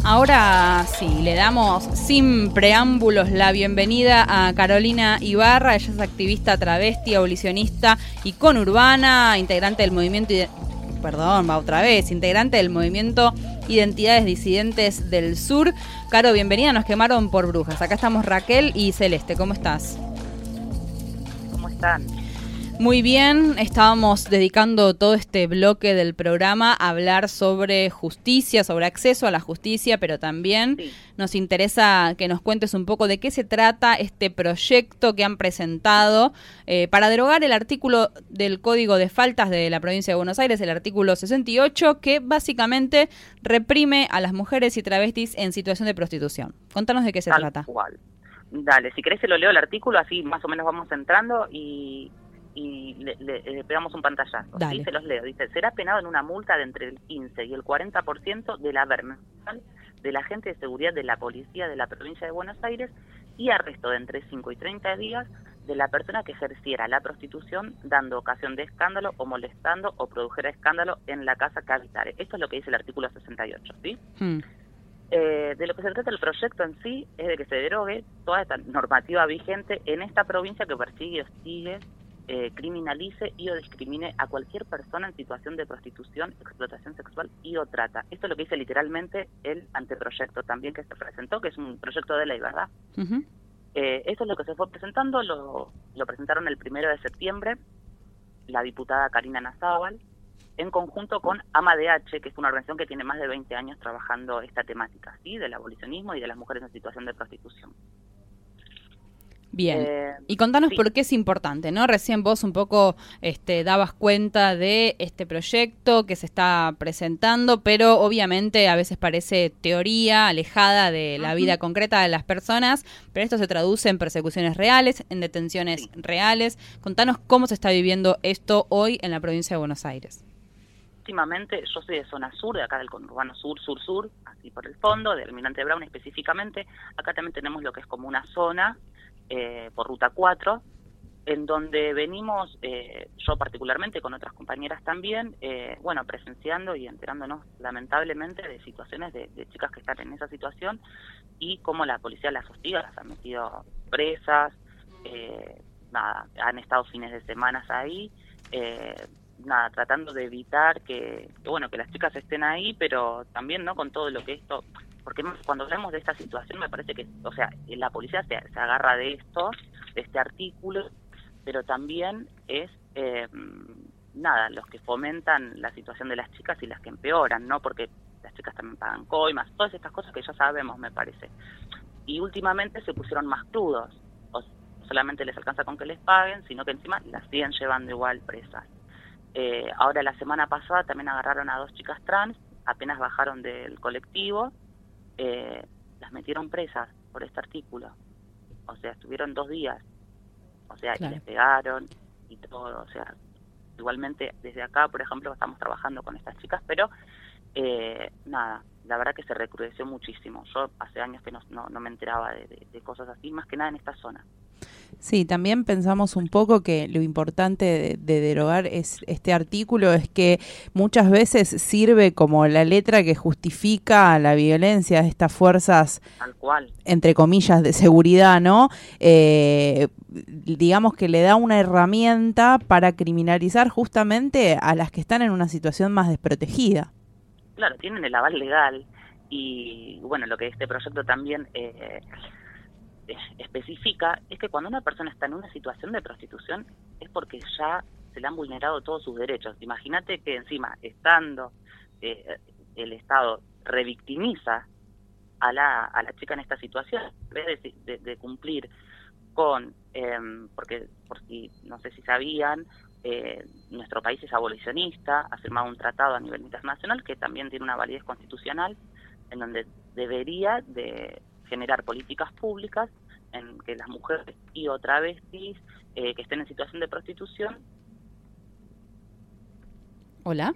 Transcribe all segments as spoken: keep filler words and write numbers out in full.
Ahora sí, le damos sin preámbulos la bienvenida a Carolina Ibarra. Ella es activista travesti, abolicionista y conurbana, integrante del movimiento, perdón, va otra vez, integrante del movimiento Identidades Disidentes del Sur. Caro, bienvenida, nos quemaron por brujas. Acá estamos Raquel y Celeste, ¿cómo estás? ¿Cómo están? Muy bien, estábamos dedicando todo este bloque del programa a hablar sobre justicia, sobre acceso a la justicia, pero también sí. Nos interesa que nos cuentes un poco de qué se trata este proyecto que han presentado eh, para derogar el artículo del Código de Faltas de la Provincia de Buenos Aires, el artículo sesenta y ocho, que básicamente reprime a las mujeres y travestis en situación de prostitución. Contanos de qué se Tal trata. Cual. Dale, si querés se lo leo el artículo, así más o menos vamos entrando y... y le, le, le pegamos un pantallazo. ¿Sí? Se los leo. Dice, será penado en una multa de entre el quince y el cuarenta por ciento del haber mensual del agente de seguridad de la policía de la provincia de Buenos Aires y arresto de entre cinco y treinta días de la persona que ejerciera la prostitución dando ocasión de escándalo o molestando o produjera escándalo en la casa que habitare. Esto es lo que dice el artículo sesenta y ocho, ¿sí? Hmm. Eh, de lo que se trata el proyecto en sí es de que se derogue toda esta normativa vigente en esta provincia que persigue y hostigue Eh, criminalice y o discrimine a cualquier persona en situación de prostitución, explotación sexual y o trata. Esto es lo que dice literalmente el anteproyecto también que se presentó, que es un proyecto de ley, ¿verdad? Uh-huh. Eh, esto es lo que se fue presentando, lo, lo presentaron el primero de septiembre la diputada Karina Nazábal, en conjunto con AMADH, que es una organización que tiene más de veinte años trabajando esta temática, ¿sí? Del abolicionismo y de las mujeres en situación de prostitución. Bien, eh, y contanos sí. por qué es importante, ¿no? Recién vos un poco este, dabas cuenta de este proyecto que se está presentando, pero obviamente a veces parece teoría alejada de la uh-huh. vida concreta de las personas, pero esto se traduce en persecuciones reales, en detenciones sí. reales. Contanos cómo se está viviendo esto hoy en la provincia de Buenos Aires. Últimamente, yo soy de zona sur, de acá del conurbano sur, sur, sur, así por el fondo, de Almirante Brown específicamente. Acá también tenemos lo que es como una zona Eh, por Ruta cuatro, en donde venimos, eh, yo particularmente, con otras compañeras también, eh, bueno, presenciando y enterándonos lamentablemente de situaciones de, de chicas que están en esa situación y cómo la policía las hostiga, las ha metido presas, eh, nada, han estado fines de semanas ahí, eh, nada, tratando de evitar que, que, bueno, que las chicas estén ahí, pero también, ¿no?, con todo lo que esto... Porque cuando hablamos de esta situación me parece que, o sea, la policía se, se agarra de esto, de este artículo, pero también es, eh, nada, los que fomentan la situación de las chicas y las que empeoran, ¿no? Porque las chicas también pagan coimas, todas estas cosas que ya sabemos, me parece. Y últimamente se pusieron más crudos, o sea, no solamente les alcanza con que les paguen, sino que encima las siguen llevando igual presas. Eh, ahora, la semana pasada también agarraron a dos chicas trans, apenas bajaron del colectivo, Eh, las metieron presas por este artículo, o sea, estuvieron dos días, o sea, claro. Y les pegaron y todo, o sea, igualmente desde acá, por ejemplo, estamos trabajando con estas chicas, pero eh, nada, la verdad que se recrudeció muchísimo. Yo hace años que no, no, no me enteraba de, de, de cosas así, más que nada en esta zona. Sí, también pensamos un poco que lo importante de, de derogar es este artículo es que muchas veces sirve como la letra que justifica la violencia de estas fuerzas, tal cual, entre comillas, de seguridad, ¿no? Eh, digamos que le da una herramienta para criminalizar justamente a las que están en una situación más desprotegida. Claro, tienen el aval legal y, bueno, lo que este proyecto también... Eh, especifica es que cuando una persona está en una situación de prostitución es porque ya se le han vulnerado todos sus derechos. Imagínate que encima, estando eh, el Estado revictimiza a la a la chica en esta situación, en vez de, de, de cumplir con, eh, porque por si no sé si sabían, eh, nuestro país es abolicionista, ha firmado un tratado a nivel internacional que también tiene una validez constitucional, en donde debería de generar políticas públicas en que las mujeres y o travestis eh, que estén en situación de prostitución. Hola.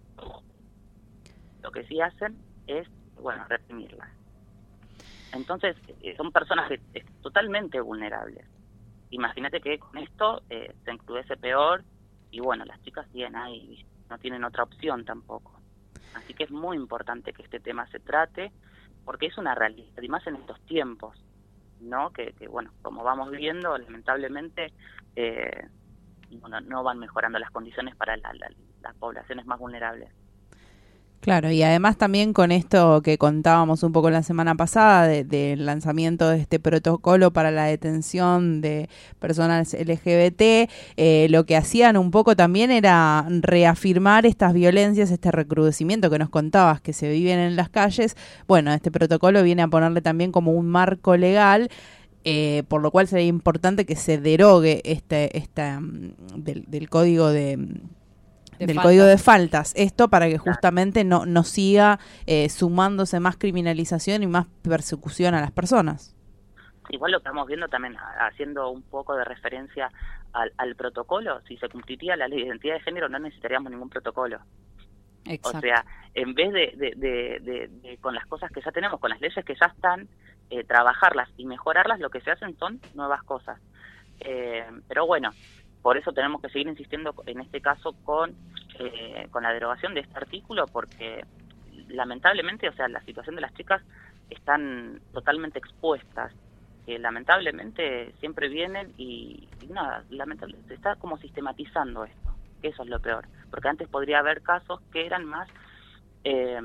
Lo que sí hacen es, bueno, reprimirlas. Entonces, eh, son personas que, eh, totalmente vulnerables. Imagínate que con esto eh, se encrudece peor y, bueno, las chicas siguen ahí, no tienen otra opción tampoco. Así que es muy importante que este tema se trate porque es una realidad, y más en estos tiempos, ¿no? Que, que bueno, como vamos viendo, lamentablemente eh, bueno, no van mejorando las condiciones para la, la, las poblaciones más vulnerables. Claro, y además también con esto que contábamos un poco la semana pasada del de lanzamiento de este protocolo para la detención de personas L G B T, eh, lo que hacían un poco también era reafirmar estas violencias, este recrudecimiento que nos contabas que se viven en las calles. Bueno, este protocolo viene a ponerle también como un marco legal, eh, por lo cual sería importante que se derogue este, esta, del, del código de... De del falta. Código de faltas, esto para que justamente no, no siga eh, sumándose más criminalización y más persecución a las personas. Igual lo que estamos viendo también, haciendo un poco de referencia al, al protocolo, si se cumpliría la ley de identidad de género no necesitaríamos ningún protocolo. Exacto. O sea, en vez de, de, de, de, de con las cosas que ya tenemos, con las leyes que ya están, eh, trabajarlas y mejorarlas, lo que se hacen son nuevas cosas. Eh, pero bueno, por eso tenemos que seguir insistiendo en este caso con eh, con la derogación de este artículo, porque lamentablemente, o sea, la situación de las chicas están totalmente expuestas, que lamentablemente siempre vienen y, y nada, lamentablemente se está como sistematizando esto, que eso es lo peor, porque antes podría haber casos que eran más eh,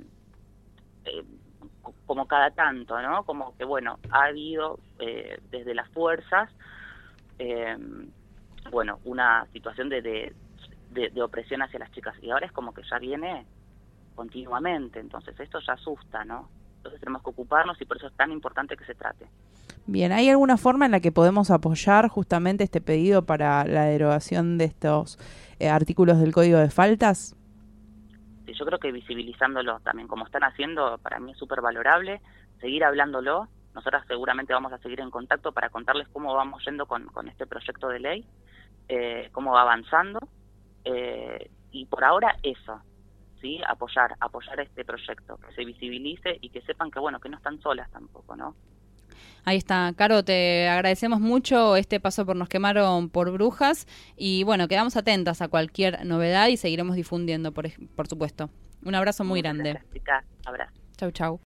eh, como cada tanto, ¿no? Como que bueno, ha habido eh, desde las fuerzas eh, bueno, una situación de, de, de, de opresión hacia las chicas, y ahora es como que ya viene continuamente, entonces esto ya asusta, ¿no? Entonces tenemos que ocuparnos y por eso es tan importante que se trate. Bien, ¿hay alguna forma en la que podemos apoyar justamente este pedido para la derogación de estos eh, artículos del Código de Faltas? Sí, yo creo que visibilizándolo también, como están haciendo, para mí es súper valorable, seguir hablándolo. Nosotras seguramente vamos a seguir en contacto para contarles cómo vamos yendo con, con este proyecto de ley, eh, cómo va avanzando, eh, y por ahora eso, ¿sí? Apoyar, apoyar este proyecto, que se visibilice y que sepan que, bueno, que no están solas tampoco, ¿no? Ahí está, Caro, te agradecemos mucho este paso por Nos Quemaron por Brujas, y bueno, quedamos atentas a cualquier novedad y seguiremos difundiendo, por, por supuesto. Un abrazo muy grande. Gracias, chica. Abrazo. Chau, chau.